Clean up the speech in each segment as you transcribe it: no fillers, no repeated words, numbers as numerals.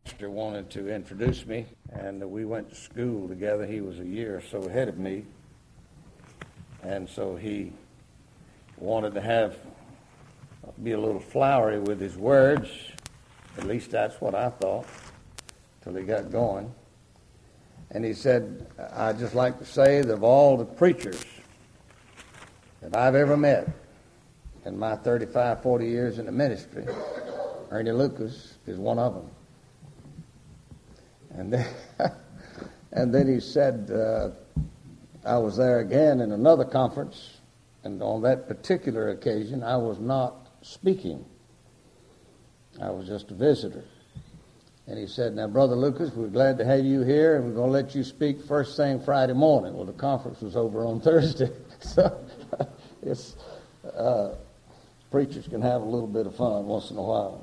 Pastor wanted to introduce me, and we went to school together. He was a year or so ahead of me, and so he wanted to be a little flowery with his words. At least that's what I thought, till he got going. And he said, "I'd just like to say that of all the preachers that I've ever met in my 35, 40 years in the ministry, Ernie Lucas is one of them." And then he said, I was there again in another conference, and on that particular occasion, I was not speaking. I was just a visitor. And he said, "Now, Brother Lucas, we're glad to have you here, and we're going to let you speak first thing Friday morning." Well, the conference was over on Thursday, so preachers can have a little bit of fun once in a while.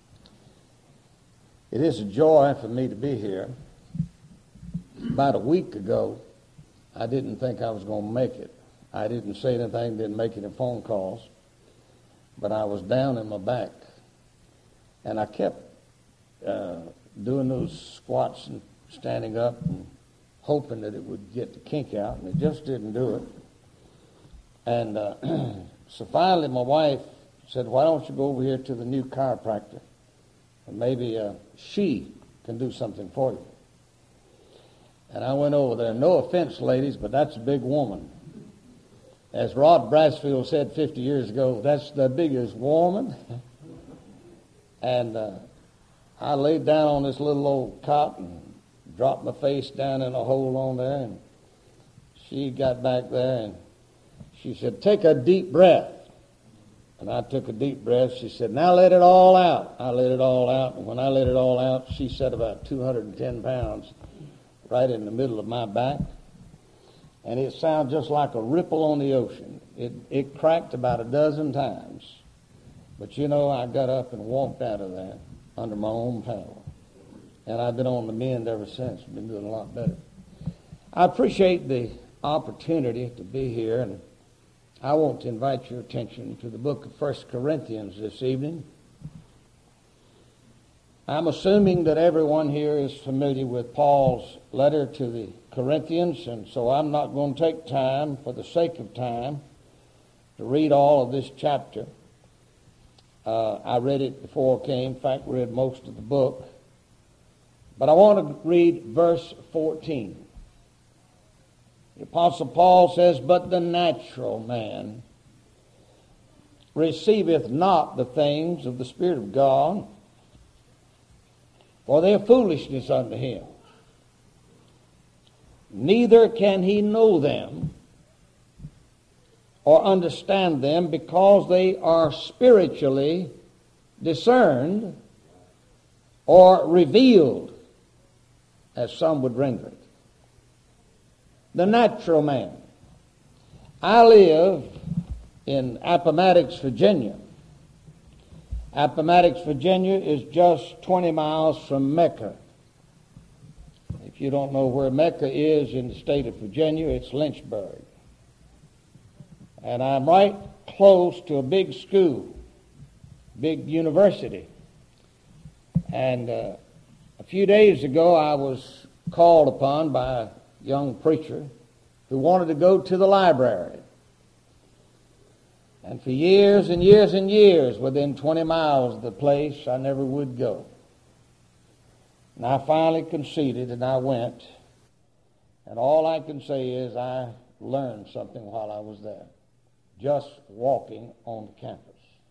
It is a joy for me to be here. About a week ago, I didn't think I was going to make it. I didn't say anything, didn't make any phone calls, but I was down in my back. And I kept doing those squats and standing up and hoping that it would get the kink out, and it just didn't do it. And so finally my wife said, "Why don't you go over here to the new chiropractor? And maybe she can do something for you." And I went over there. No offense, ladies, but that's a big woman. As Rod Brasfield said 50 years ago, that's the biggest woman. And I laid down on this little old cot and dropped my face down in a hole on there. And she got back there and she said, "Take a deep breath." And I took a deep breath. She said, "Now let it all out." I let it all out. And when I let it all out, she set about 210 pounds right in the middle of my back. And it sounded just like a ripple on the ocean. It cracked about a dozen times. But you know, I got up and walked out of there under my own power. And I've been on the mend ever since. Been doing a lot better. I appreciate the opportunity to be here, and I want to invite your attention to the book of 1 Corinthians this evening. I'm assuming that everyone here is familiar with Paul's letter to the Corinthians, and so I'm not going to take time, for the sake of time, to read all of this chapter. I read it before I came. In fact, read most of the book. But I want to read verse 14. The Apostle Paul says, "But the natural man receiveth not the things of the Spirit of God, for they are foolishness unto him. Neither can he know them or understand them, because they are spiritually discerned," or revealed, as some would render it. The natural man. I live in Appomattox, Virginia. Appomattox, Virginia is just 20 miles from Mecca. If you don't know where Mecca is in the state of Virginia, it's Lynchburg. And I'm right close to a big school, big university. And a few days ago, I was called upon by a young preacher who wanted to go to the library. And for years and years and years, within 20 miles of the place, I never would go. And I finally conceded, and I went. And all I can say is I learned something while I was there, just walking on the campus.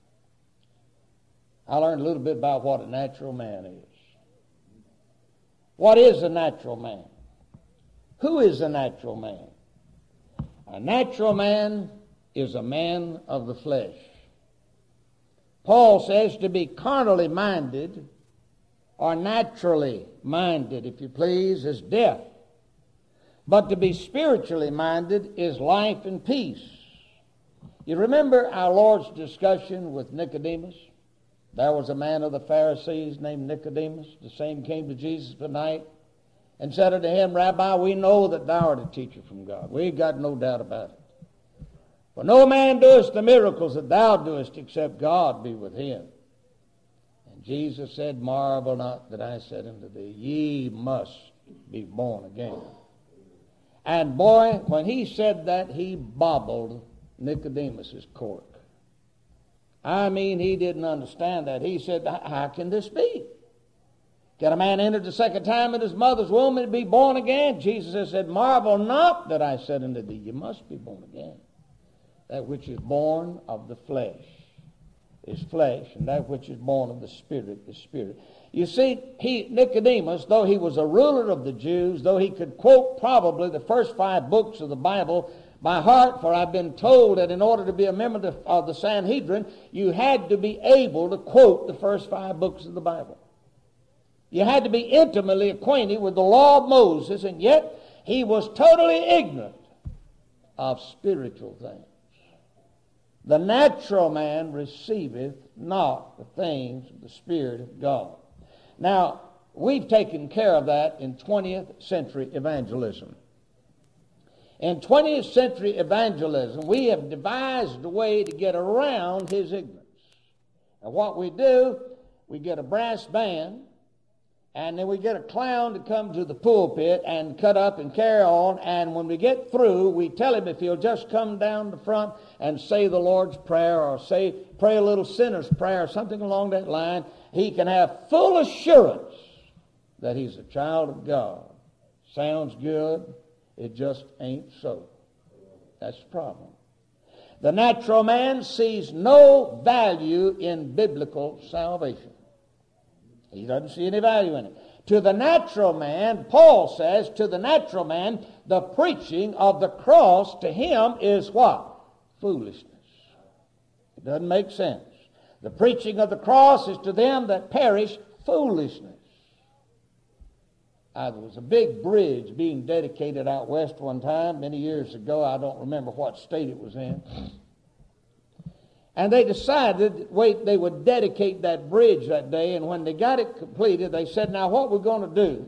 I learned a little bit about what a natural man is. What is a natural man? Who is a natural man? A natural man is a man of the flesh. Paul says to be carnally minded, or naturally minded, if you please, is death. But to be spiritually minded is life and peace. You remember our Lord's discussion with Nicodemus? There was a man of the Pharisees named Nicodemus. The same came to Jesus by night and said unto him, "Rabbi, we know that thou art a teacher from God." We've got no doubt about it. "For no man doeth the miracles that thou doest, except God be with him." And Jesus said, marvel not that I said unto thee, ye must be born again. And boy, when he said that, he bobbled Nicodemus's cork. I mean, he didn't understand that. He said, how can this be? Can a man enter the second time in his mother's womb and be born again? Jesus said, marvel not that I said unto thee, you must be born again. That which is born of the flesh is flesh, and that which is born of the Spirit is spirit. You see, Nicodemus, though he was a ruler of the Jews, though he could quote probably the first 5 books of the Bible by heart, for I've been told that in order to be a member of the Sanhedrin, you had to be able to quote the first 5 books of the Bible. You had to be intimately acquainted with the law of Moses, and yet he was totally ignorant of spiritual things. The natural man receiveth not the things of the Spirit of God. Now, we've taken care of that in 20th century evangelism. In 20th century evangelism, we have devised a way to get around his ignorance. And what we do, we get a brass band, and then we get a clown to come to the pulpit and cut up and carry on. And when we get through, we tell him if he'll just come down the front and say the Lord's Prayer or pray a little sinner's prayer or something along that line, he can have full assurance that he's a child of God. Sounds good. It just ain't so. That's the problem. The natural man sees no value in biblical salvation. He doesn't see any value in it. To the natural man, Paul says, to the natural man, the preaching of the cross to him is what? Foolishness. It doesn't make sense. The preaching of the cross is to them that perish foolishness. There was a big bridge being dedicated out west one time, many years ago. I don't remember what state it was in. And they decided they would dedicate that bridge that day, and when they got it completed, they said, now what we're going to do,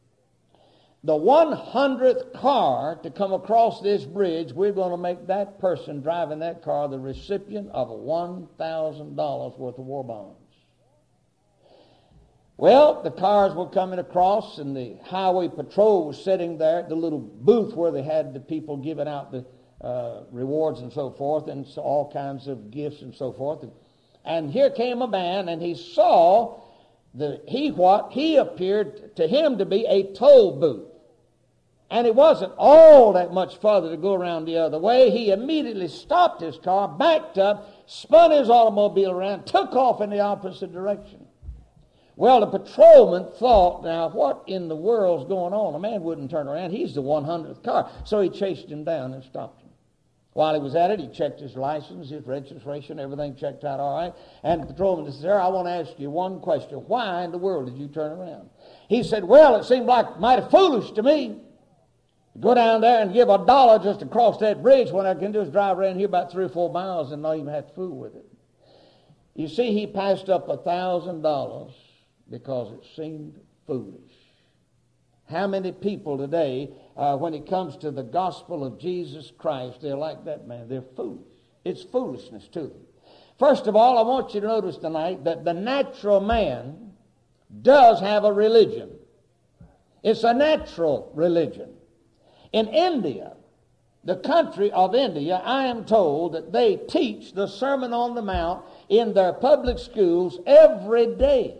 the 100th car to come across this bridge, we're going to make that person driving that car the recipient of $1,000 worth of war bonds. Well, the cars were coming across, and the highway patrol was sitting there at the little booth where they had the people giving out the rewards and so forth, and so all kinds of gifts and so forth. And here came a man, and he saw what he appeared to him to be a toll booth. And it wasn't all that much farther to go around the other way. He immediately stopped his car, backed up, spun his automobile around, took off in the opposite direction. Well, the patrolman thought, now what in the world's going on? A man wouldn't turn around. He's the 100th car. So he chased him down and stopped him. While he was at it, he checked his license, his registration, everything checked out all right. And the patrolman said, sir, I want to ask you one question. Why in the world did you turn around? He said, well, it seemed like mighty foolish to me to go down there and give $1 just to cross that bridge when I can just drive around here about 3 or 4 miles and not even have to fool with it. You see, he passed up $1,000 because it seemed foolish. How many people today, when it comes to the gospel of Jesus Christ, they're like that man. They're foolish. It's foolishness to them. First of all, I want you to notice tonight that the natural man does have a religion. It's a natural religion. In India, the country of India, I am told that they teach the Sermon on the Mount in their public schools every day.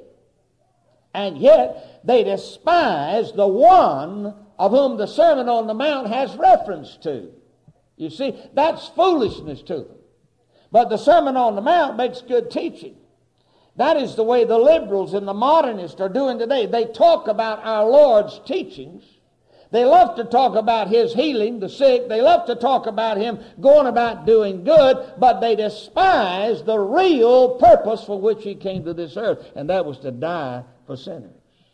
And yet, they despise the one of whom the Sermon on the Mount has reference to. You see, that's foolishness to them. But the Sermon on the Mount makes good teaching. That is the way the liberals and the modernists are doing today. They talk about our Lord's teachings. They love to talk about His healing the sick. They love to talk about Him going about doing good, but they despise the real purpose for which He came to this earth, and that was to die for sinners.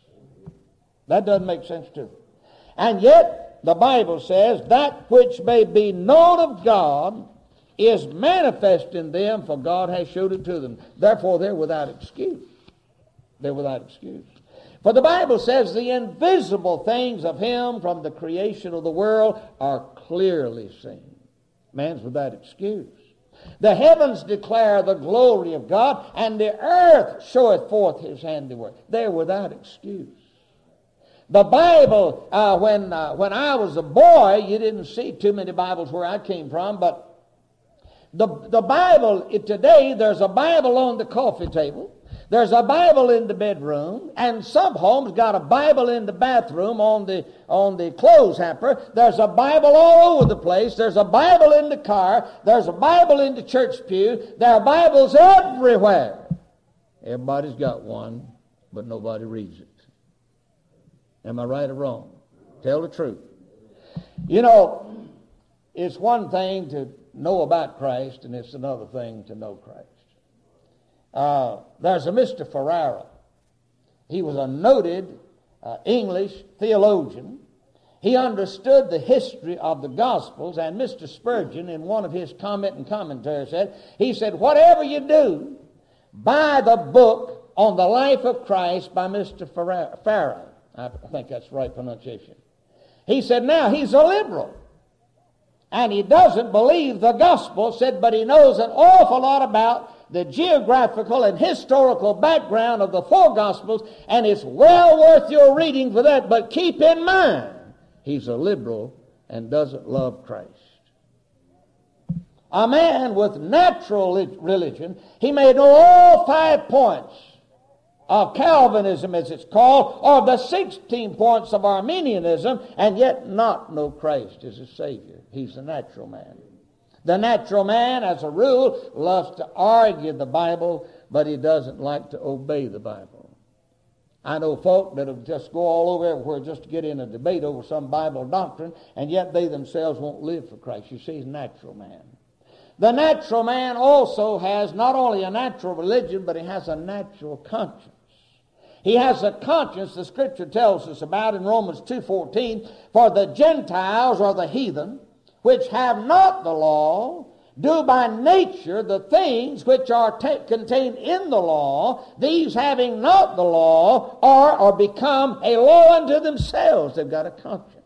That doesn't make sense to them. And yet, the Bible says, that which may be known of God is manifest in them, for God has showed it to them. Therefore, they're without excuse. They're without excuse. For the Bible says the invisible things of Him from the creation of the world are clearly seen. Man's without excuse. The heavens declare the glory of God, and the earth showeth forth his handiwork. They're without excuse. The Bible, when I was a boy, you didn't see too many Bibles where I came from, but the Bible, today, there's a Bible on the coffee table. There's a Bible in the bedroom, and some homes got a Bible in the bathroom on the clothes hamper. There's a Bible all over the place. There's a Bible in the car. There's a Bible in the church pew. There are Bibles everywhere. Everybody's got one, but nobody reads it. Am I right or wrong? Tell the truth. You know, it's one thing to know about Christ, and it's another thing to know Christ. There's a Mr. Ferrara. He was a noted English theologian. He understood the history of the Gospels, and Mr. Spurgeon, in one of his comment and commentary, said, whatever you do, buy the book on the life of Christ by Mr. Ferrara. I think that's the right pronunciation. He said, now, he's a liberal, and he doesn't believe the gospel, but he knows an awful lot about the geographical and historical background of the four Gospels, and it's well worth your reading for that. But keep in mind, he's a liberal and doesn't love Christ. A man with natural religion, he may know all 5 points of Calvinism, as it's called, or the 16 points of Arminianism, and yet not know Christ as a Savior. He's a natural man. The natural man, as a rule, loves to argue the Bible, but he doesn't like to obey the Bible. I know folk that will just go all over everywhere just to get in a debate over some Bible doctrine, and yet they themselves won't live for Christ. You see, he's a natural man. The natural man also has not only a natural religion, but he has a natural conscience. He has a conscience the Scripture tells us about in Romans 2:14, for the Gentiles or the heathen, which have not the law, do by nature the things which are contained in the law, these having not the law are or become a law unto themselves. They've got a conscience.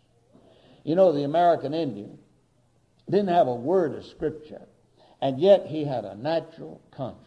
You know, the American Indian didn't have a word of Scripture, and yet he had a natural conscience.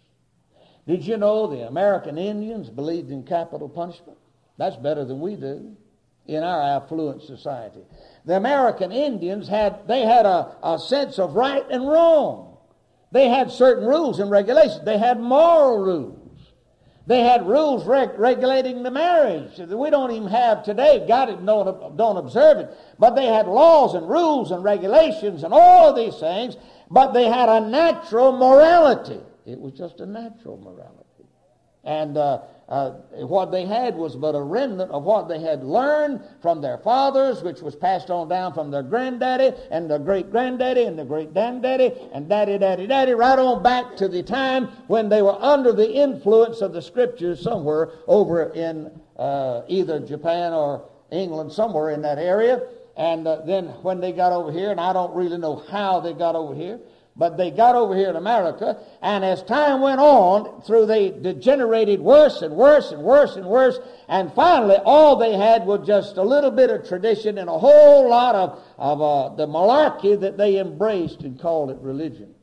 Did you know the American Indians believed in capital punishment? That's better than we do in our affluent society. The American Indians had a sense of right and wrong. They had certain rules and regulations. They had moral rules. They had rules regulating the marriage that we don't even have today. God don't observe it. But they had laws and rules and regulations and all of these things. But they had a natural morality. It was just a natural morality. And what they had was but a remnant of what they had learned from their fathers, which was passed on down from their granddaddy and their great-granddaddy and their great-granddaddy and daddy, right on back to the time when they were under the influence of the Scriptures somewhere over in either Japan or England, somewhere in that area. And then when they got over here, and I don't really know how they got over here, but they got over here in America, and as time went on, they degenerated worse and worse and worse and worse, and finally all they had was just a little bit of tradition and a whole lot of the malarkey that they embraced and called it religion.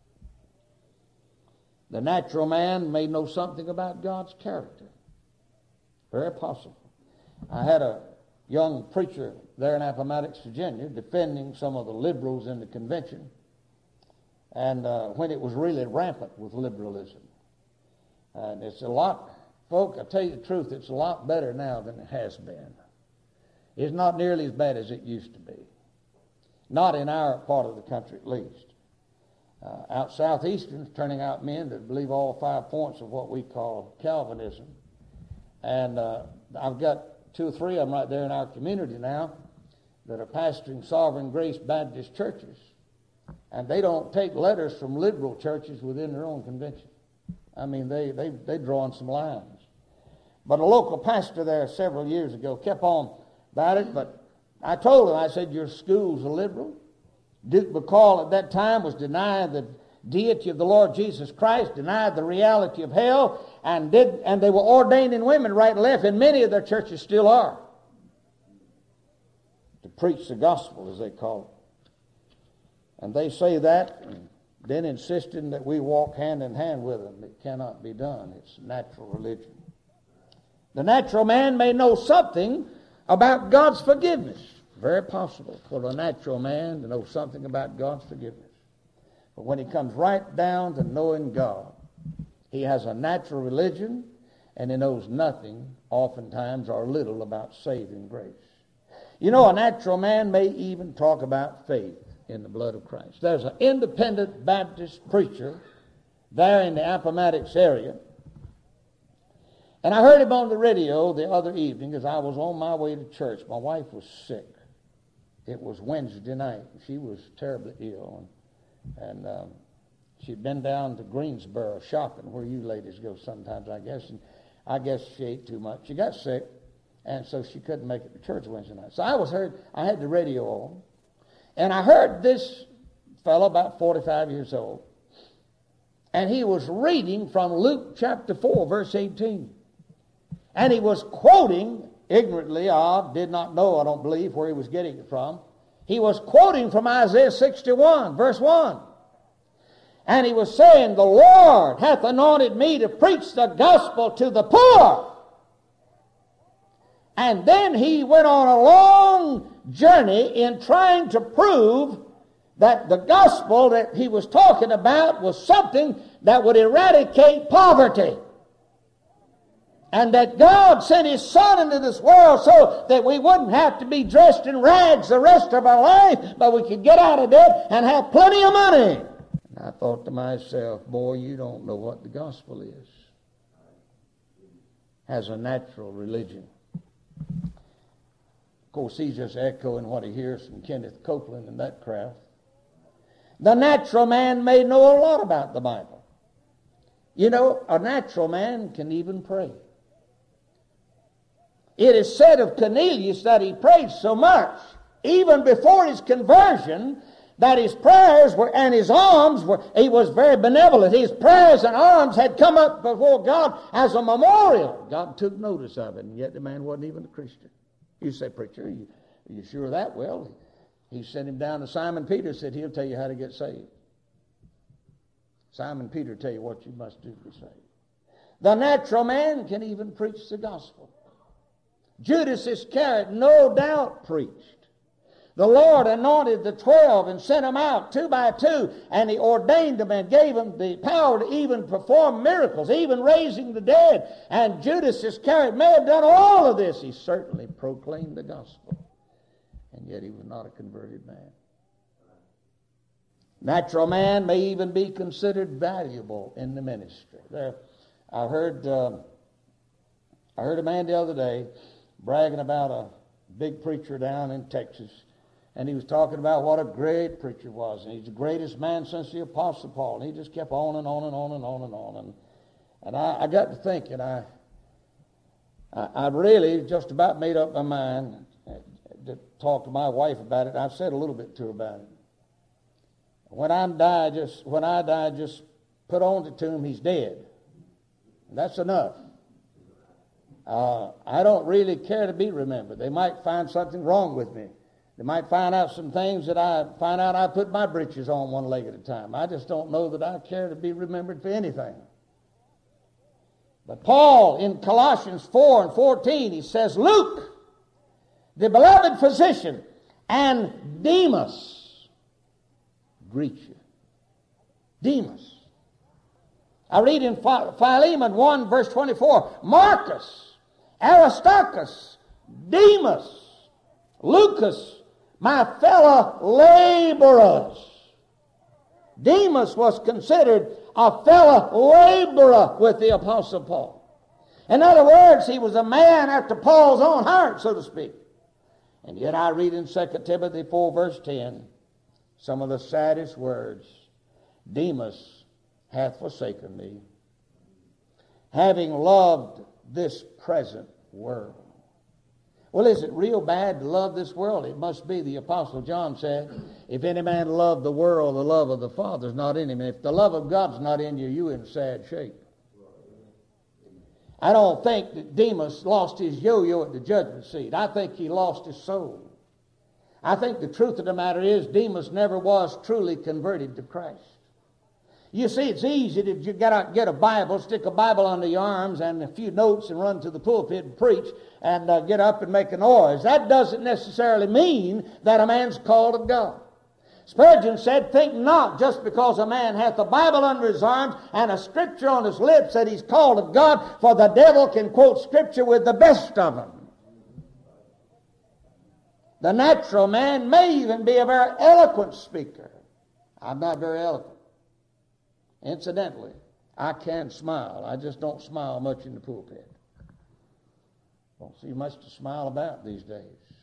The natural man may know something about God's character. Very possible. I had a young preacher there in Appomattox, Virginia, defending some of the liberals in the convention. And when it was really rampant with liberalism. And it's a lot, folk, I tell you the truth, it's a lot better now than it has been. It's not nearly as bad as it used to be. Not in our part of the country, at least. Out southeastern, turning out men that believe all 5 points of what we call Calvinism. And I've got 2 or 3 of them right there in our community now that are pastoring Sovereign Grace Baptist churches. And they don't take letters from liberal churches within their own convention. I mean, they draw on some lines. But a local pastor there several years ago kept on about it, but I told him, I said, your school's a liberal. Duke McCall at that time was denying the deity of the Lord Jesus Christ, denied the reality of hell, and they were ordaining women right and left, and many of their churches still are, to preach the gospel, as they call it. And they say that, then insisting that we walk hand in hand with them. It cannot be done. It's natural religion. The natural man may know something about God's forgiveness. Very possible for the natural man to know something about God's forgiveness. But when he comes right down to knowing God, he has a natural religion, and he knows nothing, oftentimes, or little about saving grace. You know, a natural man may even talk about faith in the blood of Christ. There's an independent Baptist preacher there in the Appomattox area, and I heard him on the radio the other evening as I was on my way to church. My wife was sick. It was Wednesday night. She was terribly ill, and she'd been down to Greensboro shopping, where you ladies go sometimes, I guess, and I guess she ate too much. She got sick, and so she couldn't make it to church Wednesday night. So I had the radio on, and I heard this fellow, about 45 years old, and he was reading from Luke chapter 4, verse 18. And he was quoting, ignorantly, I did not know, I don't believe, where he was getting it from. He was quoting from Isaiah 61, verse 1. And he was saying, the Lord hath anointed me to preach the gospel to the poor. And then he went on a long journey in trying to prove that the gospel that he was talking about was something that would eradicate poverty. And that God sent His Son into this world so that we wouldn't have to be dressed in rags the rest of our life, but we could get out of debt and have plenty of money. And I thought to myself, boy, you don't know what the gospel is. As a natural religion. Of course, he's just echoing what he hears from Kenneth Copeland and that crowd. The natural man may know a lot about the Bible. You know, a natural man can even pray. It is said of Cornelius that he prayed so much, even before his conversion, that his prayers were, and his alms were, he was very benevolent. His prayers and alms had come up before God as a memorial. God took notice of it, and yet the man wasn't even a Christian. You say, preacher, are you sure of that? Well, he sent him down to Simon Peter, said he'll tell you how to get saved. Simon Peter tell you what you must do to be saved. The natural man can even preach the gospel. Judas Iscariot no doubt preached. The Lord anointed the 12 and sent them out 2 by 2, and He ordained them and gave them the power to even perform miracles, even raising the dead. And Judas Iscariot may have done all of this. He certainly proclaimed the gospel, and yet he was not a converted man. Natural man may even be considered valuable in the ministry. I heard a man the other day bragging about a big preacher down in Texas, and he was talking about what a great preacher was, and he's the greatest man since the Apostle Paul, and he just kept on and on and on and on and on. And I got to thinking, I really just about made up my mind to talk to my wife about it. I've said a little bit to her about it. When I die, just put on the tomb, he's dead. And that's enough. I don't really care to be remembered. They might find something wrong with me. They might find out some things that I put my britches on one leg at a time. I just don't know that I care to be remembered for anything. But Paul, in Colossians 4 and 14, he says, Luke, the beloved physician, and Demas greet you. Demas. I read in Philemon 1, verse 24, Marcus, Aristarchus, Demas, Lucas, my fellow laborers. Demas was considered a fellow laborer with the Apostle Paul. In other words, he was a man after Paul's own heart, so to speak. And yet I read in 2 Timothy 4, verse 10, some of the saddest words. Demas hath forsaken me, having loved this present world. Well, is it real bad to love this world? It must be. The Apostle John said, if any man love the world, the love of the Father is not in him. And if the love of God's not in you, you're in sad shape. I don't think that Demas lost his yo-yo at the judgment seat. I think he lost his soul. I think the truth of the matter is Demas never was truly converted to Christ. You see, it's easy to get a Bible, stick a Bible under your arms and a few notes and run to the pulpit and preach and get up and make a noise. That doesn't necessarily mean that a man's called of God. Spurgeon said, think not just because a man hath a Bible under his arms and a scripture on his lips that he's called of God, for the devil can quote scripture with the best of them. The natural man may even be a very eloquent speaker. I'm not very eloquent. Incidentally, I can smile. I just don't smile much in the pulpit. Don't see much to smile about these days.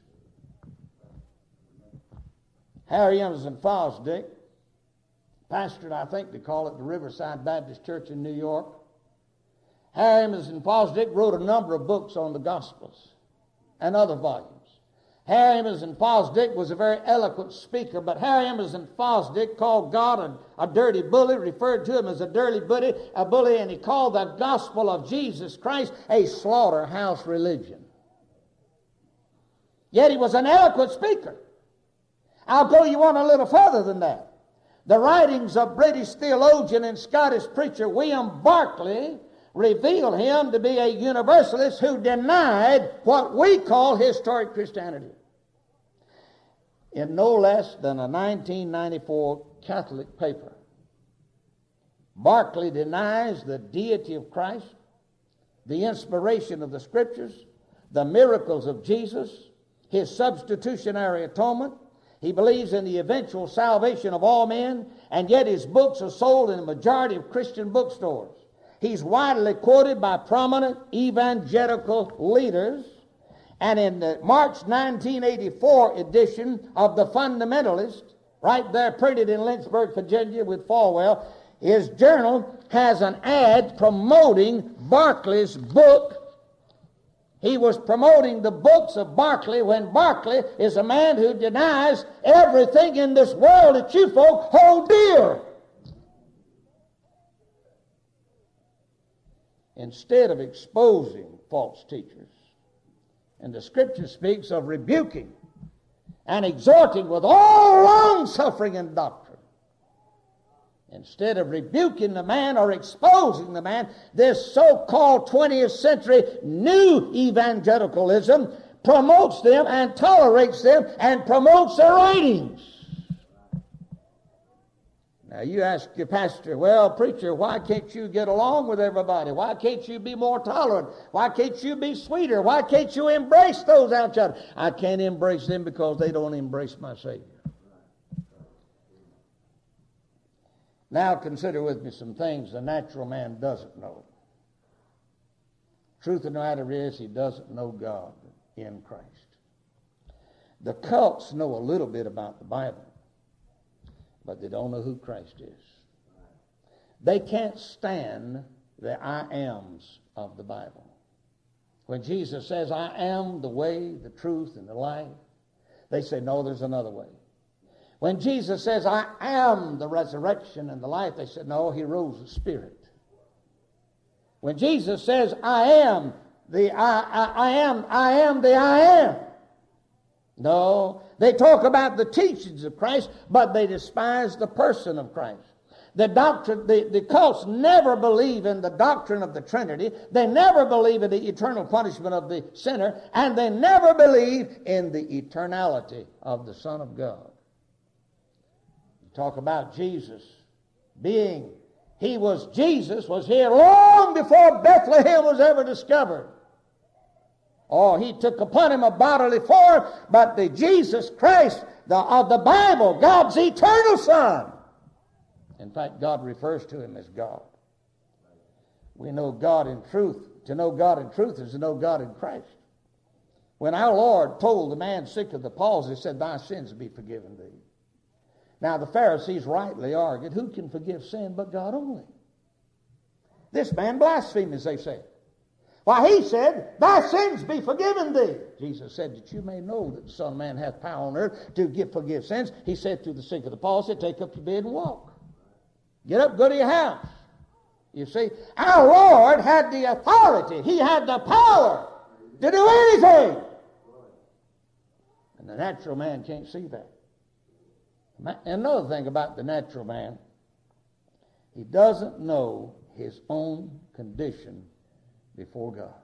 Harry Emerson Fosdick pastored, I think they call it the Riverside Baptist Church in New York. Harry Emerson Fosdick wrote a number of books on the Gospels and other volumes. Harry Emerson Fosdick was a very eloquent speaker, but Harry Emerson Fosdick called God a dirty bully, referred to him as a dirty bully, and he called the gospel of Jesus Christ a slaughterhouse religion. Yet he was an eloquent speaker. I'll go you one a little further than that. The writings of British theologian and Scottish preacher William Barclay revealed him to be a universalist who denied what we call historic Christianity. In no less than a 1994 Catholic paper, Barclay denies the deity of Christ, the inspiration of the Scriptures, the miracles of Jesus, his substitutionary atonement. He believes in the eventual salvation of all men, and yet his books are sold in the majority of Christian bookstores. He's widely quoted by prominent evangelical leaders, and in the March 1984 edition of The Fundamentalist, right there printed in Lynchburg, Virginia with Falwell, his journal has an ad promoting Barclay's book. He was promoting the books of Barclay when Barclay is a man who denies everything in this world that you folk hold dear. Instead of exposing false teachers, and the Scripture speaks of rebuking and exhorting with all long-suffering and doctrine. Instead of rebuking the man or exposing the man, this so-called 20th century new evangelicalism promotes them and tolerates them and promotes their writings. Now you ask your pastor, well, preacher, why can't you get along with everybody? Why can't you be more tolerant? Why can't you be sweeter? Why can't you embrace those outside? I can't embrace them because they don't embrace my Savior. Now consider with me some things the natural man doesn't know. Truth of the matter is he doesn't know God in Christ. The cults know a little bit about the Bible, but they don't know who Christ is. They can't stand the I ams of the Bible. When Jesus says, I am the way, the truth, and the life, they say, no, there's another way. When Jesus says, I am the resurrection and the life, they said, no, he rose the Spirit. When Jesus says, I am the I am, no, they talk about the teachings of Christ, but they despise the person of Christ. The doctrine, the cults never believe in the doctrine of the Trinity. They never believe in the eternal punishment of the sinner, and they never believe in the eternality of the Son of God. Talk about Jesus being, Jesus was here long before Bethlehem was ever discovered. Oh, he took upon him a bodily form, but the Jesus Christ of the Bible, God's eternal Son. In fact, God refers to him as God. We know God in truth. To know God in truth is to know God in Christ. When our Lord told the man sick of the palsy, he said, thy sins be forgiven thee. Now, the Pharisees rightly argued, who can forgive sin but God only? This man blasphemed, as they said. Why, he said, thy sins be forgiven thee. Jesus said, that you may know that the Son of Man hath power on earth to forgive sins. He said to the sick of the palsy, take up your bed and walk. Get up, go to your house. You see, our Lord had the authority. He had the power to do anything. And the natural man can't see that. Another thing about the natural man, He doesn't know his own condition before God.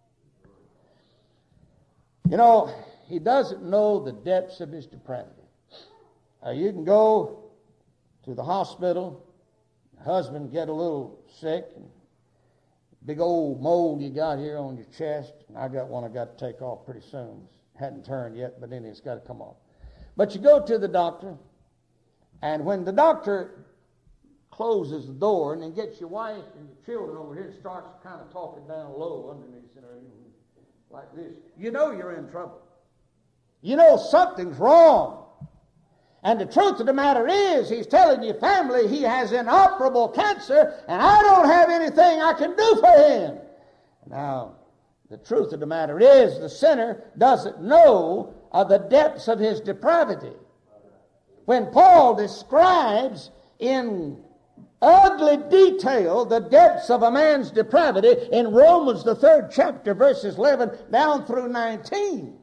You know, he doesn't know the depths of his depravity. You can go to the hospital, husband get a little sick, and big old mold you got here on your chest, and I got one I got to take off pretty soon. Hadn't turned yet, but then it's got to come off. But you go to the doctor, and when the doctor closes the door and then gets your wife and your children over here and starts kind of talking down low underneath, like this, you know you're in trouble. You know something's wrong. And the truth of the matter is, he's telling your family he has inoperable cancer, and I don't have anything I can do for him. Now, the truth of the matter is, the sinner doesn't know the depths of his depravity. When Paul describes in ugly detail the depths of a man's depravity in Romans, the 3rd chapter, verses 11 down through 19,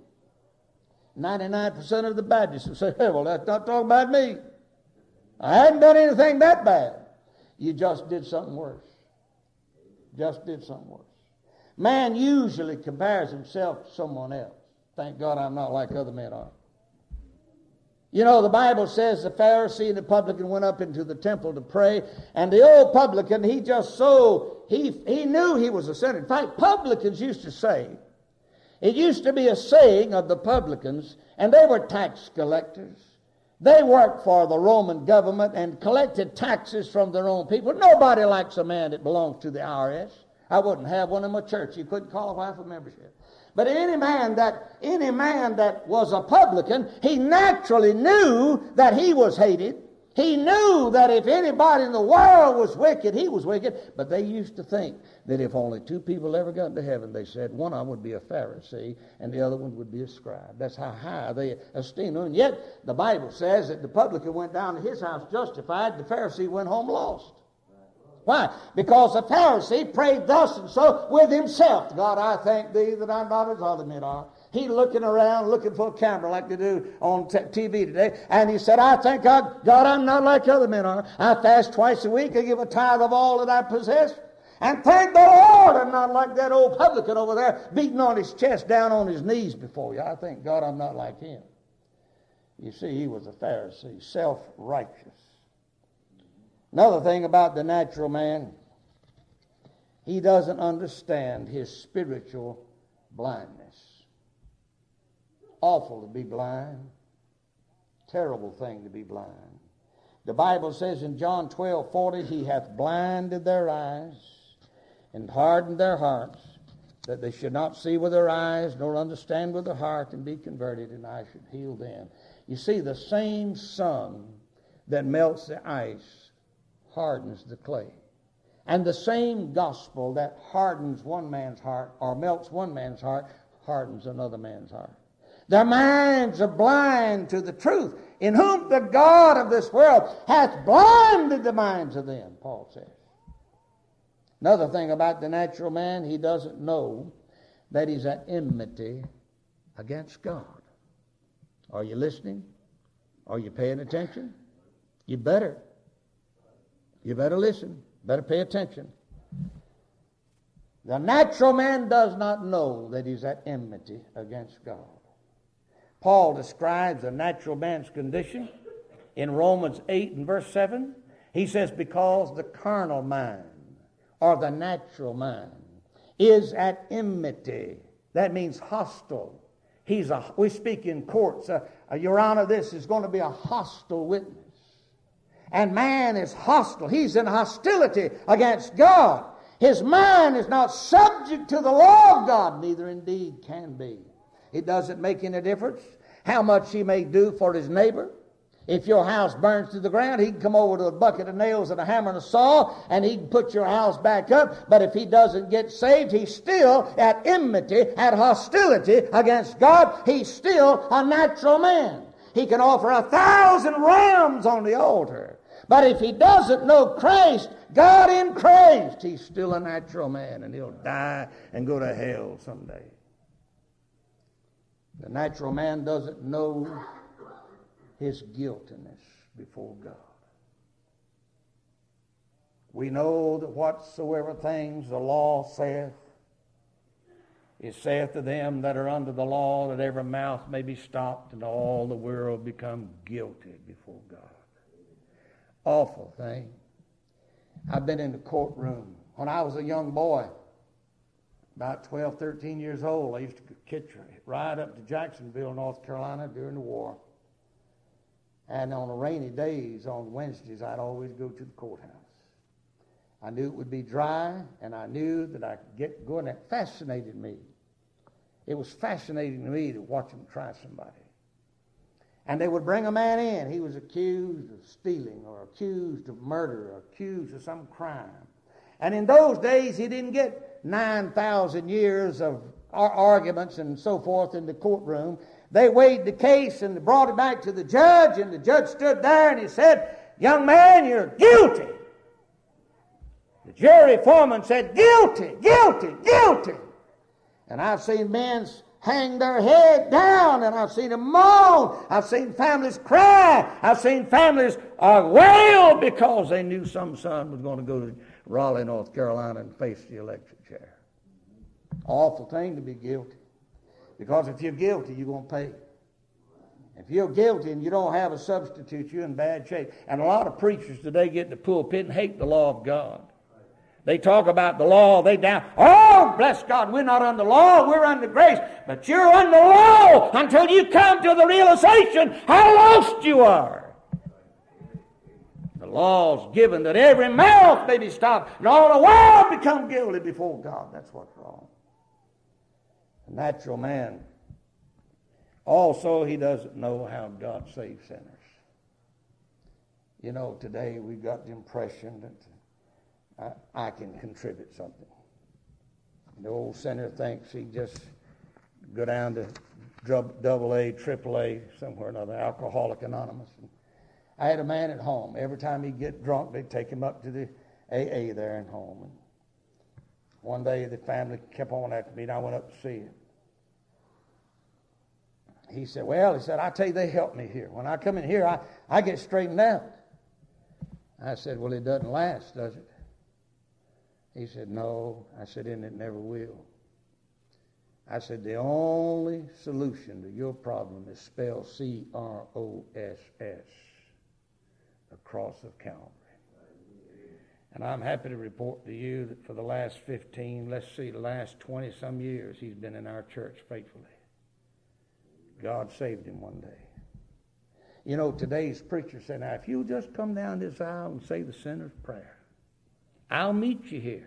99% of the Baptists will say, hey, well, that's not talking about me. I hadn't done anything that bad. You just did something worse. Just did something worse. Man usually compares himself to someone else. Thank God I'm not like other men are. You know, the Bible says the Pharisee and the publican went up into the temple to pray, and the old publican, he knew he was a sinner. In fact, publicans used to say, it used to be a saying of the publicans, and they were tax collectors. They worked for the Roman government and collected taxes from their own people. Nobody likes a man that belongs to the IRS. I wouldn't have one in my church. You couldn't qualify for membership. But any man that was a publican, he naturally knew that he was hated. He knew that if anybody in the world was wicked, he was wicked. But they used to think that if only 2 people ever got into heaven, they said, one of them would be a Pharisee and the other one would be a scribe. That's how high they esteemed him. And yet, the Bible says that the publican went down to his house justified, the Pharisee went home lost. Why? Because the Pharisee prayed thus and so with himself. God, I thank thee that I'm not as other men are. He looking around, looking for a camera like they do on TV today. And he said, I thank God, I'm not like other men are. I fast twice a week. I give a tithe of all that I possess. And thank the Lord I'm not like that old publican over there beating on his chest, down on his knees before you. I thank God I'm not like him. You see, he was a Pharisee, self-righteous. Another thing about the natural man, he doesn't understand his spiritual blindness. Awful to be blind. Terrible thing to be blind. The Bible says in John 12:40, he hath blinded their eyes and hardened their hearts, that they should not see with their eyes, nor understand with their heart, and be converted, and I should heal them. You see, the same sun that melts the ice hardens the clay. And the same gospel that hardens one man's heart, or melts one man's heart, hardens another man's heart. Their minds are blind to the truth, in whom the God of this world hath blinded the minds of them, Paul says. Another thing about the natural man, he doesn't know that he's at enmity against God. Are you listening? Are you paying attention? You better. You better listen. Better pay attention. The natural man does not know that he's at enmity against God. Paul describes the natural man's condition in Romans 8 and verse 7. He says, because the carnal mind, or the natural mind, is at enmity. That means hostile. We speak in courts, Your Honor, this is going to be a hostile witness. And man is hostile. He's in hostility against God. His mind is not subject to the law of God, neither indeed can be. It doesn't make any difference how much he may do for his neighbor. If your house burns to the ground, he can come over to a bucket of nails and a hammer and a saw, and he can put your house back up. But if he doesn't get saved, he's still at enmity, at hostility against God. He's still a natural man. He can offer 1,000 rams on the altar. But if he doesn't know Christ, God in Christ, he's still a natural man, and he'll die and go to hell someday. The natural man doesn't know his guiltiness before God. We know that whatsoever things the law saith, it saith to them that are under the law, that every mouth may be stopped and all the world become guilty before God. Awful thing. I've been in the courtroom. When I was a young boy, about 12, 13 years old, I used to ride up to Jacksonville, North Carolina during the war. And on the rainy days, on Wednesdays, I'd always go to the courthouse. I knew it would be dry, and I knew that I could go in there. It fascinated me. It was fascinating to me to watch them try somebody. And they would bring a man in. He was accused of stealing or accused of murder or accused of some crime. And in those days, he didn't get 9,000 years of arguments and so forth in the courtroom. They weighed the case and brought it back to the judge, and the judge stood there and he said, "Young man, you're guilty." The jury foreman said, "Guilty, guilty, guilty." And I've seen men hang their head down, and I've seen them moan. I've seen families cry. I've seen families wail because they knew some son was going to go to Raleigh, North Carolina and face the electric chair. Awful thing to be guilty. Because if you're guilty, you're going to pay. If you're guilty and you don't have a substitute, you're in bad shape. And a lot of preachers today get in the pulpit and hate the law of God. They talk about the law, oh, bless God, we're not under law, we're under grace. But you're under law until you come to the realization how lost you are. The law's given that every mouth may be stopped and all the world become guilty before God. That's what's wrong. The natural man, also, he doesn't know how God saves sinners. You know, today we've got the impression that I can contribute something. The old sinner thinks he just go down to AA, AAA, somewhere or another, Alcoholic Anonymous. And I had a man at home. Every time he'd get drunk, they'd take him up to the AA there at home. And one day the family kept on after me, and I went up to see him. He said, I tell you, they help me here. When I come in here, I get straightened out. I said, well, it doesn't last, does it? He said, no. I said, and it never will. I said, the only solution to your problem is spelled CROSS, the cross of Calvary. And I'm happy to report to you that for the last 20-some years, he's been in our church faithfully. God saved him one day. You know, today's preacher said, now, if you'll just come down this aisle and say the sinner's prayer, I'll meet you here.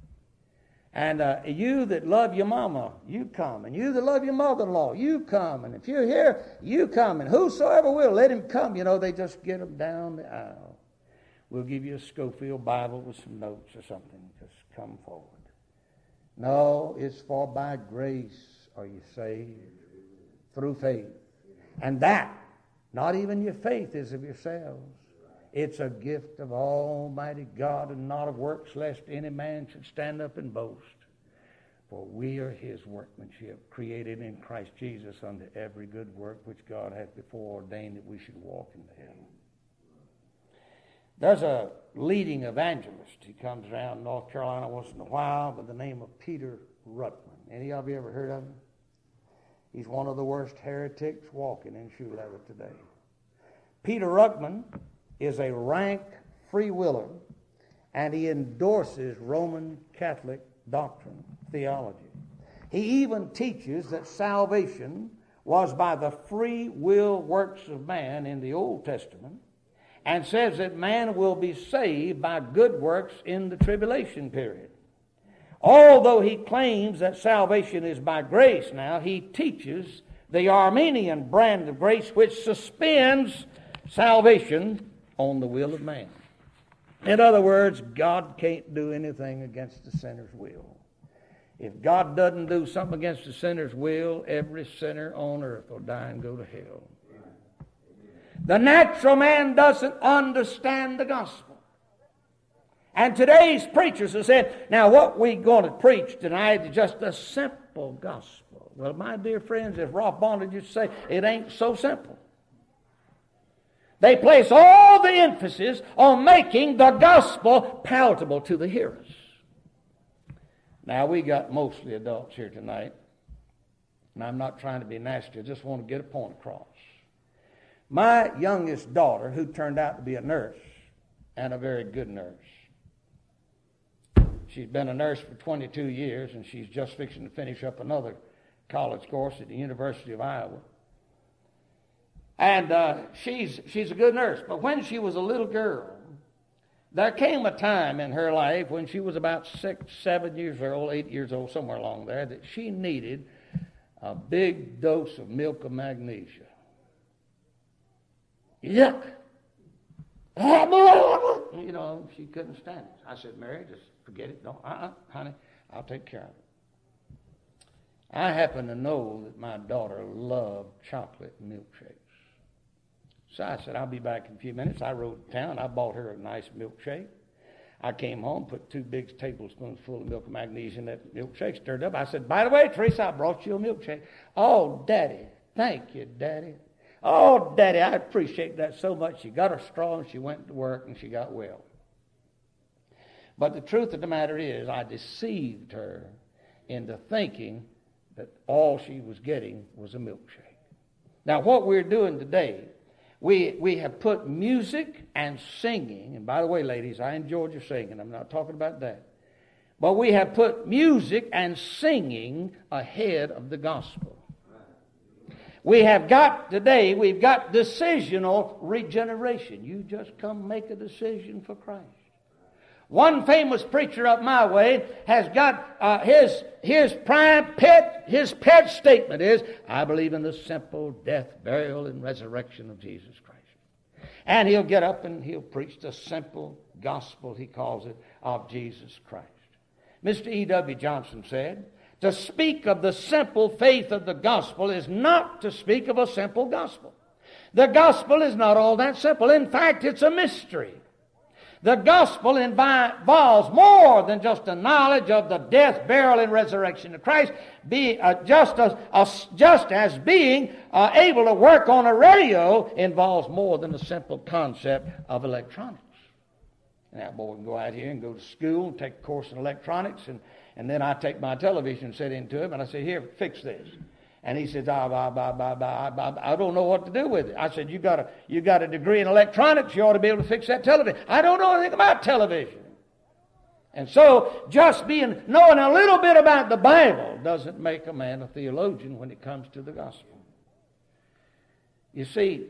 And you that love your mama, you come. And you that love your mother-in-law, you come. And if you're here, you come. And whosoever will, let him come. You know, they just get them down the aisle. We'll give you a Schofield Bible with some notes or something. Just come forward. No, it's for by grace are you saved through faith. And that, not even your faith, is of yourselves. It's a gift of Almighty God, and not of works, lest any man should stand up and boast. For we are his workmanship, created in Christ Jesus unto every good work which God hath before ordained that we should walk in them. There's a leading evangelist. He comes around North Carolina once in a while by the name of Peter Ruckman. Any of you ever heard of him? He's one of the worst heretics walking in shoe leather today. Peter Ruckman is a rank free willer, and he endorses Roman Catholic doctrine, theology. He even teaches that salvation was by the free will works of man in the Old Testament, and says that man will be saved by good works in the tribulation period. Although he claims that salvation is by grace now, he teaches the Arminian brand of grace, which suspends salvation on the will of man. In other words, God can't do anything against the sinner's will. If God doesn't do something against the sinner's will, every sinner on earth will die and go to hell. The natural man doesn't understand the gospel. And today's preachers have said, now what we're going to preach tonight is just a simple gospel. Well, my dear friends, if Rob Bonner used to say, it ain't so simple. They place all the emphasis on making the gospel palatable to the hearers. Now, we got mostly adults here tonight, and I'm not trying to be nasty. I just want to get a point across. My youngest daughter, who turned out to be a nurse, and a very good nurse. She's been a nurse for 22 years, and she's just fixing to finish up another college course at the University of Iowa. And she's a good nurse. But when she was a little girl, there came a time in her life when she was about 6, 7 years old, 8 years old, somewhere along there, that she needed a big dose of milk of magnesia. Yuck! You know, she couldn't stand it. I said, Mary, just forget it. Don't, honey, I'll take care of it. I happen to know that my daughter loved chocolate milkshakes. So I said, I'll be back in a few minutes. I rode to town. I bought her a nice milkshake. I came home, put 2 big tablespoons full of milk of magnesia in that milkshake, stirred up. I said, by the way, Teresa, I brought you a milkshake. Oh, Daddy, thank you, Daddy. Oh, Daddy, I appreciate that so much. She got her straw and she went to work and she got well. But the truth of the matter is, I deceived her into thinking that all she was getting was a milkshake. Now, what we're doing today, we have put music and singing, and by the way, ladies, I enjoyed your singing. I'm not talking about that. But we have put music and singing ahead of the gospel. We've got decisional regeneration. You just come make a decision for Christ. One famous preacher up my way has got his pet statement is, I believe in the simple death, burial, and resurrection of Jesus Christ. And he'll get up and he'll preach the simple gospel, he calls it, of Jesus Christ. Mr. E.W. Johnson said, to speak of the simple faith of the gospel is not to speak of a simple gospel. The gospel is not all that simple. In fact, it's a mystery. The gospel involves more than just a knowledge of the death, burial, and resurrection of Christ, just as being able to work on a radio involves more than a simple concept of electronics. And that boy can go out here and go to school and take a course in electronics, and then I take my television and sit into him, and I say, here, fix this. And he says, I don't know what to do with it. I said, you got a degree in electronics, you ought to be able to fix that television. I don't know anything about television. And so, just knowing a little bit about the Bible doesn't make a man a theologian when it comes to the gospel. You see,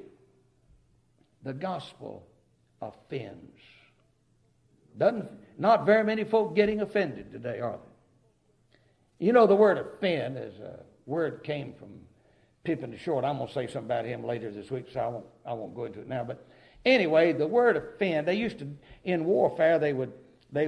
the gospel offends. Not very many folk getting offended today, are they? You know, the word offend is a word came from Pippin the Short. I'm going to say something about him later this week, so I won't go into it now. But anyway, the word offend, they used to, in warfare, they would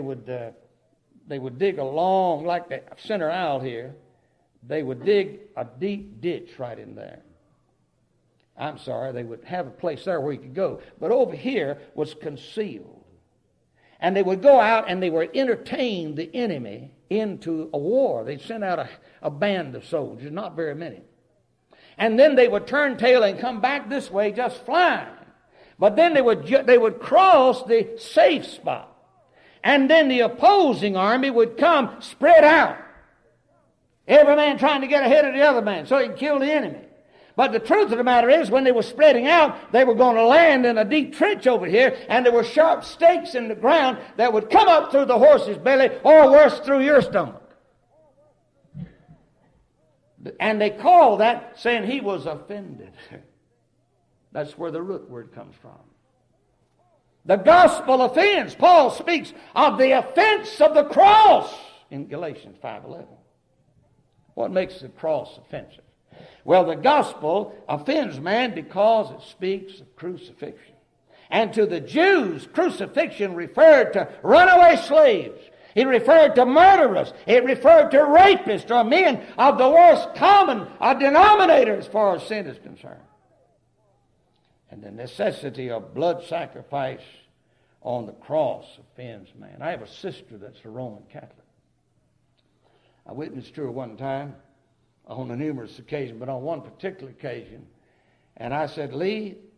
dig a long, like the center aisle here, they would dig a deep ditch right in there. I'm sorry, they would have a place there where you could go. But over here was concealed. And they would go out and they would entertain the enemy into a war. They'd send out a band of soldiers, not very many. And then they would turn tail and come back this way just flying. But then they would cross the safe spot. And then the opposing army would come spread out. Every man trying to get ahead of the other man so he can kill the enemy. But the truth of the matter is, when they were spreading out, they were going to land in a deep trench over here, and there were sharp stakes in the ground that would come up through the horse's belly, or worse, through your stomach. And they called that saying he was offended. That's where the root word comes from. The gospel offends. Paul speaks of the offense of the cross in Galatians 5:11. What makes the cross offensive? Well, the gospel offends man because it speaks of crucifixion. And to the Jews, crucifixion referred to runaway slaves. It referred to murderers. It referred to rapists or men of the worst common denominator as far as sin is concerned. And the necessity of blood sacrifice on the cross offends man. I have a sister that's a Roman Catholic. I witnessed to her one time on a numerous occasion, but on one particular occasion, and I said, Lee,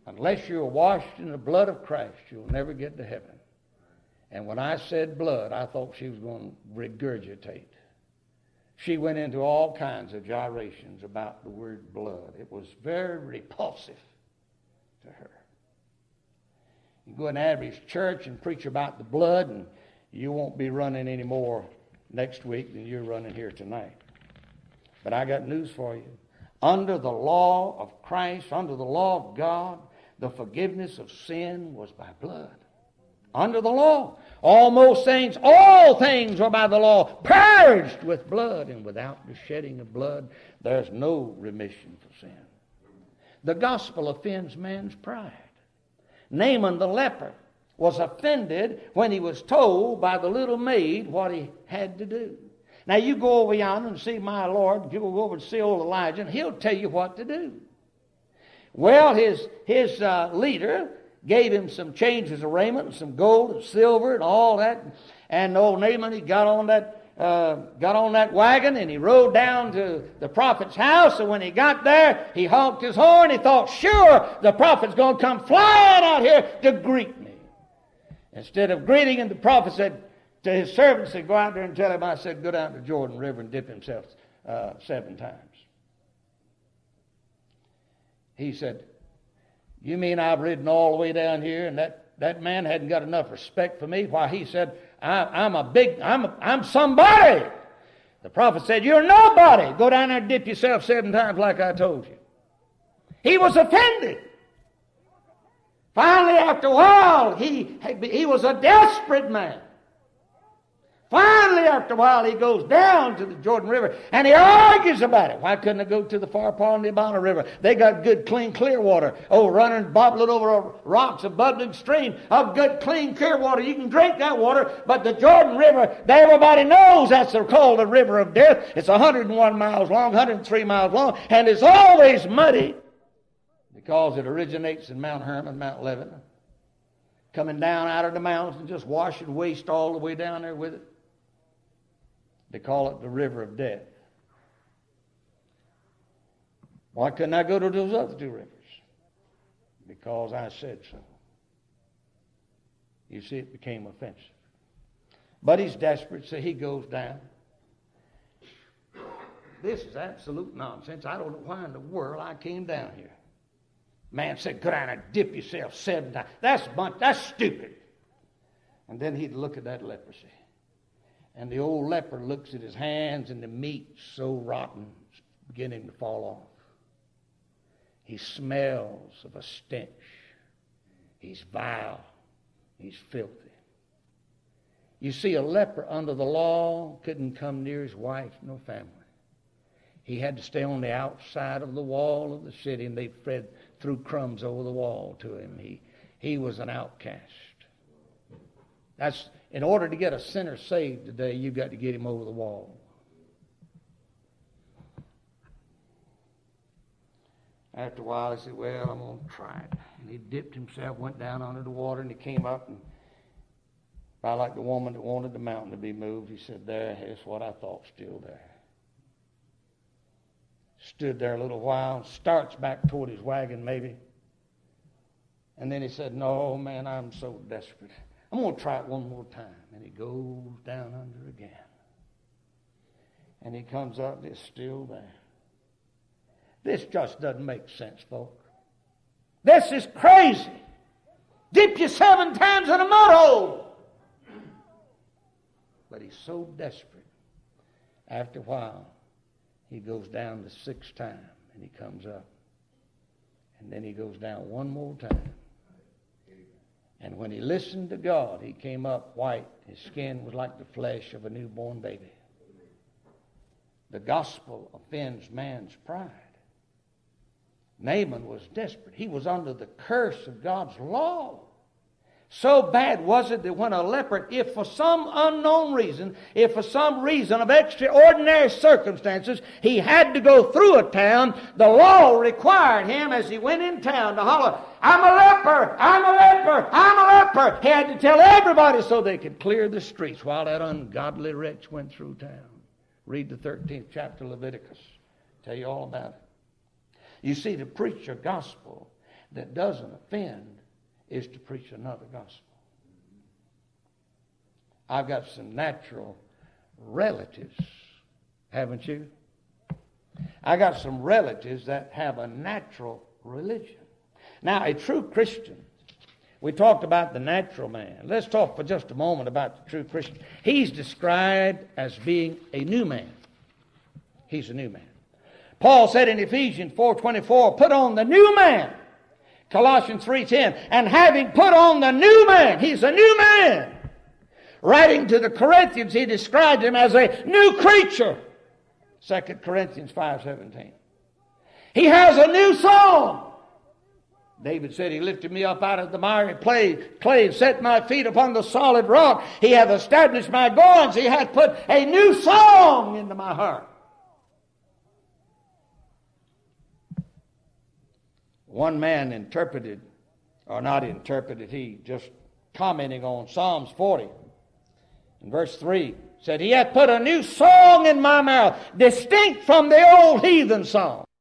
Unless you're washed in the blood of Christ, you'll never get to heaven. And when I said blood, I thought she was going to regurgitate. She went into all kinds of gyrations about the word blood. It was very repulsive to her. You go in Abby's church and preach about the blood, and you won't be running any more next week than you're running here tonight. But I got news for you. Under the law of Christ, under the law of God, the forgiveness of sin was by blood. Under the law. All things are by the law, purged with blood, and without the shedding of blood, there's no remission for sin. The gospel offends man's pride. Naaman the leper was offended when he was told by the little maid what he had to do. Now you go over yonder and see my Lord, you go over and see old Elijah, and he'll tell you what to do. Well, his leader gave him some changes of raiment, and some gold and silver and all that. And old Naaman, he got on that wagon, and he rode down to the prophet's house. And when he got there, he honked his horn. He thought, sure, the prophet's going to come flying out here to greet me. Instead of greeting him, the prophet said to his servant, said, go out there and tell him I said, go down to the Jordan River and dip himself 7 times. He said, you mean I've ridden all the way down here and that man hadn't got enough respect for me? Why, he said, I'm somebody. The prophet said, you're nobody. Go down there and dip yourself 7 times like I told you. He was offended. Finally, after a while, he was a desperate man. Finally, after a while, he goes down to the Jordan River, and he argues about it. Why couldn't I go to the far part of the Abana River? They got good, clean, clear water. Oh, running, bobbling over rocks, a bubbling stream of good, clean, clear water. You can drink that water, but the Jordan River, everybody knows that's called the River of Death. It's 101 miles long, 103 miles long, and it's always muddy because it originates in Mount Hermon, Mount Lebanon, coming down out of the mountains and just washing waste all the way down there with it. They call it the River of Death. Why couldn't I go to those other 2 rivers? Because I said so. You see, it became offensive. But he's desperate, so he goes down. This is absolute nonsense. I don't know why in the world I came down here. Man said, go down and dip yourself 7 times. That's stupid. And then he'd look at that leprosy. And the old leper looks at his hands, and the meat's so rotten, it's beginning to fall off. He smells of a stench. He's vile. He's filthy. You see, a leper under the law couldn't come near his wife nor family. He had to stay on the outside of the wall of the city, and they threw crumbs over the wall to him. He was an outcast. In order to get a sinner saved today, you've got to get him over the wall. After a while, he said, well, I'm going to try it. And he dipped himself, went down under the water, and he came up, and about like the woman that wanted the mountain to be moved, he said, there's what I thought, still there. Stood there a little while, starts back toward his wagon maybe. And then he said, no, man, I'm so desperate. I'm going to try it one more time. And he goes down under again. And he comes up, and it's still there. This just doesn't make sense, folks. This is crazy. Dip you 7 times in a mud hole. But he's so desperate. After a while, he goes down the 6th time, and he comes up. And then he goes down one more time. And when he listened to God, he came up white. His skin was like the flesh of a newborn baby. The gospel offends man's pride. Naaman was desperate. He was under the curse of God's law. So bad was it that when a leper, if for some unknown reason, if for some reason of extraordinary circumstances, he had to go through a town, the law required him as he went in town to holler, I'm a leper, I'm a leper, I'm a leper. He had to tell everybody so they could clear the streets while that ungodly wretch went through town. Read the 13th chapter of Leviticus. Tell you all about it. You see, to preach your gospel, that doesn't offend is to preach another gospel. I've got some natural relatives, haven't you? I got some relatives that have a natural religion. Now, a true Christian, we talked about the natural man. Let's talk for just a moment about the true Christian. He's described as being a new man. He's a new man. Paul said in Ephesians 4:24, put on the new man. Colossians 3:10, and having put on the new man, he's a new man. Writing to the Corinthians, he described him as a new creature. 2 Corinthians 5:17. He has a new song. David said, he lifted me up out of the miry clay and set my feet upon the solid rock. He hath established my goings. He hath put a new song into my heart. One man interpreted, or not interpreted, he just commenting on Psalms 40. In verse 3, said, he hath put a new song in my mouth, distinct from the old heathen song.